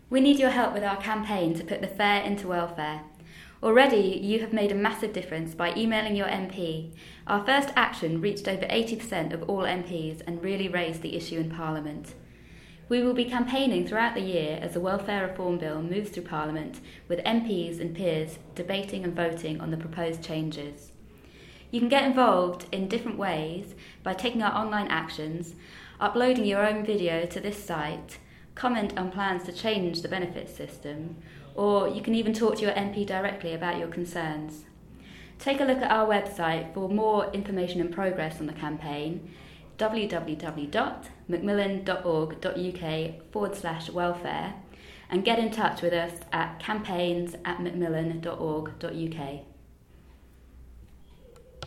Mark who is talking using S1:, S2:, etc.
S1: We need your help with our campaign to put the fair into welfare. Already, you have made a massive difference by emailing your MP. Our first action reached over 80% of all MPs and really raised the issue in Parliament. We will be campaigning throughout the year as the Welfare Reform Bill moves through Parliament, with MPs and peers debating and voting on the proposed changes. You can get involved in different ways by taking our online actions, uploading your own video to this site, comment on plans to change the benefits system, or you can even talk to your MP directly about your concerns. Take a look at our website for more information and progress on the campaign, www.macmillan.org.uk/welfare, and get in touch with us at campaigns@macmillan.org.uk.